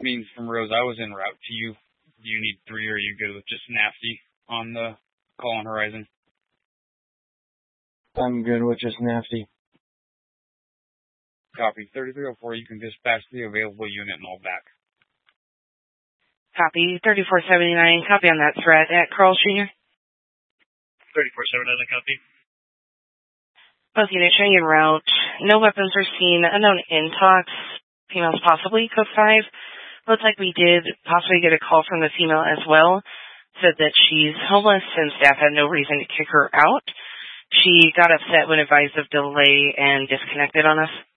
means from Rose, I was en route to you. Do you need 3 or are you good with just Nasty on the call on Horizon? I'm good with just Nasty. Copy. 3304, you can dispatch the available unit and all back. Copy. 3479, copy on that threat at Carl Jr. 3479, copy. Both units showing en route. No weapons are seen. Unknown intox. Females possibly code 5. Looks like we did possibly get a call from the female as well. Said that she's homeless and staff had no reason to kick her out. She got upset when advised of delay and disconnected on us.